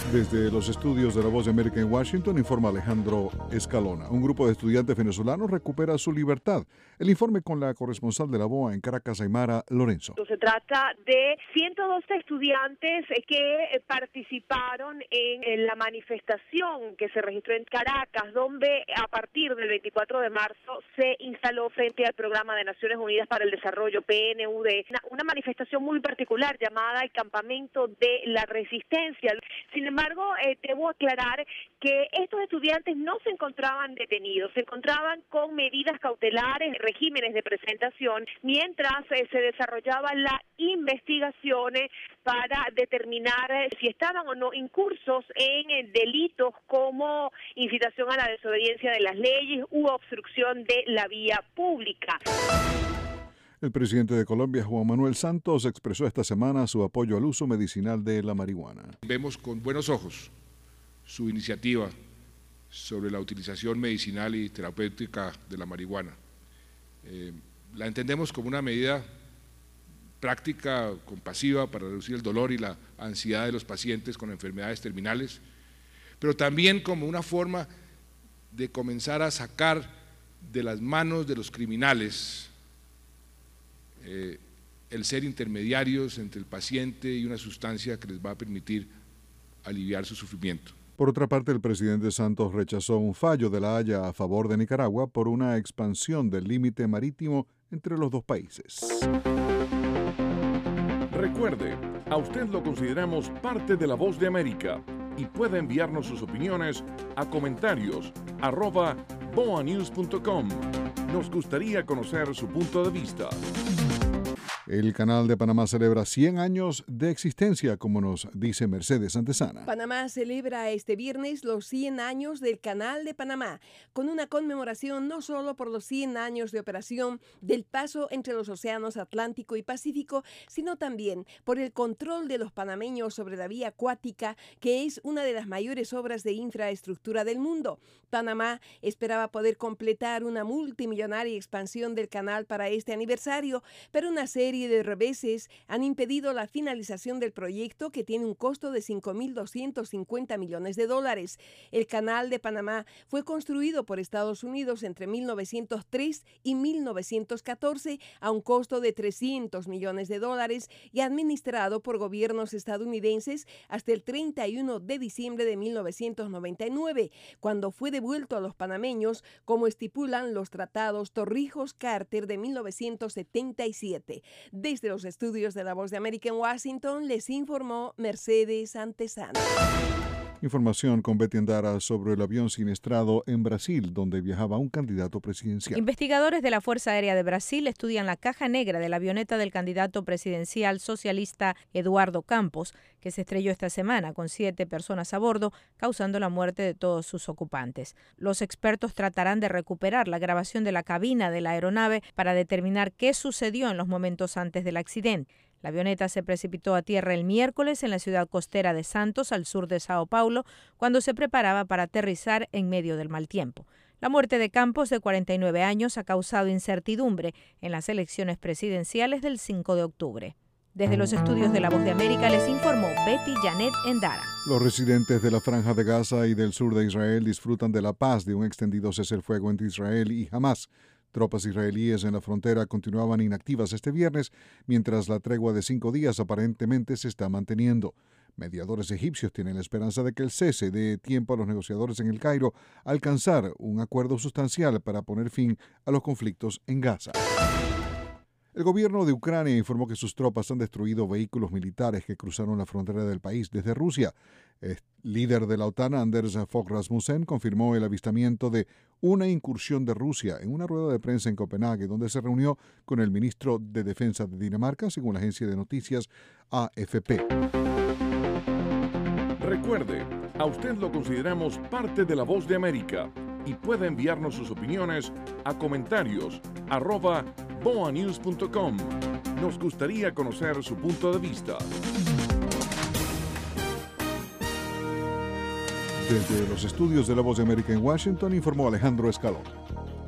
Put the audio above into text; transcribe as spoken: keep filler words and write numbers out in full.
Desde los estudios de La Voz de América en Washington, informa Alejandro Escalona. Un grupo de estudiantes venezolanos recupera su libertad. El informe con la corresponsal de La Voz en Caracas, Aymara Lorenzo. Se trata de ciento doce estudiantes que participaron en la manifestación que se registró en Caracas, donde a partir del veinticuatro de marzo se instaló frente al Programa de Naciones Unidas para el Desarrollo, P N U D, una, una manifestación muy particular llamada el Campamento de la Resistencia. Sin embargo, Sin embargo, eh, debo aclarar que estos estudiantes no se encontraban detenidos, se encontraban con medidas cautelares, regímenes de presentación, mientras eh, se desarrollaba la investigación eh, para determinar eh, si estaban o no incursos en eh, delitos como incitación a la desobediencia de las leyes u obstrucción de la vía pública. El presidente de Colombia, Juan Manuel Santos, expresó esta semana su apoyo al uso medicinal de la marihuana. Vemos con buenos ojos su iniciativa sobre la utilización medicinal y terapéutica de la marihuana. Eh, la entendemos como una medida práctica, compasiva para reducir el dolor y la ansiedad de los pacientes con enfermedades terminales, pero también como una forma de comenzar a sacar de las manos de los criminales Eh, el ser intermediarios entre el paciente y una sustancia que les va a permitir aliviar su sufrimiento. Por otra parte, el presidente Santos rechazó un fallo de La Haya a favor de Nicaragua por una expansión del límite marítimo entre los dos países. Recuerde, a usted lo consideramos parte de La Voz de América y puede enviarnos sus opiniones a comentarios arroba boa news punto com. Nos gustaría conocer su punto de vista. El Canal de Panamá celebra cien años de existencia, como nos dice Mercedes Antesana. Panamá celebra este viernes los cien años del Canal de Panamá, con una conmemoración no solo por los cien años de operación del paso entre los océanos Atlántico y Pacífico, sino también por el control de los panameños sobre la vía acuática, que es una de las mayores obras de infraestructura del mundo. Panamá esperaba poder completar una multimillonaria expansión del canal para este aniversario, pero una serie de reveses han impedido la finalización del proyecto, que tiene un costo de cinco mil doscientos cincuenta millones de dólares. El Canal de Panamá fue construido por Estados Unidos entre mil novecientos tres y mil novecientos catorce a un costo de trescientos millones de dólares y administrado por gobiernos estadounidenses hasta el treinta y uno de diciembre de mil novecientos noventa y nueve, cuando fue devuelto a los panameños, como estipulan los tratados Torrijos-Carter de mil novecientos setenta y siete. Desde los estudios de La Voz de América en Washington, les informó Mercedes Antesana. Información con Betty Andara sobre el avión siniestrado en Brasil, donde viajaba un candidato presidencial. Investigadores de la Fuerza Aérea de Brasil estudian la caja negra de la avioneta del candidato presidencial socialista Eduardo Campos, que se estrelló esta semana con siete personas a bordo, causando la muerte de todos sus ocupantes. Los expertos tratarán de recuperar la grabación de la cabina de la aeronave para determinar qué sucedió en los momentos antes del accidente. La avioneta se precipitó a tierra el miércoles en la ciudad costera de Santos, al sur de Sao Paulo, cuando se preparaba para aterrizar en medio del mal tiempo. La muerte de Campos, de cuarenta y nueve años, ha causado incertidumbre en las elecciones presidenciales del cinco de octubre. Desde los estudios de La Voz de América les informó Betty Janet Endara. Los residentes de la Franja de Gaza y del sur de Israel disfrutan de la paz de un extendido cese el fuego entre Israel y Hamás. Tropas israelíes en la frontera continuaban inactivas este viernes, mientras la tregua de cinco días aparentemente se está manteniendo. Mediadores egipcios tienen la esperanza de que el cese dé tiempo a los negociadores en El Cairo a alcanzar un acuerdo sustancial para poner fin a los conflictos en Gaza. El gobierno de Ucrania informó que sus tropas han destruido vehículos militares que cruzaron la frontera del país desde Rusia. El líder de la OTAN, Anders Fogh Rasmussen, confirmó el avistamiento de una incursión de Rusia en una rueda de prensa en Copenhague, donde se reunió con el ministro de Defensa de Dinamarca, según la agencia de noticias A F P. Recuerde, a usted lo consideramos parte de La Voz de América y puede enviarnos sus opiniones a comentarios arroba boa news punto com. Nos gustaría conocer su punto de vista. Desde los estudios de La Voz de América en Washington, informó Alejandro Escalón.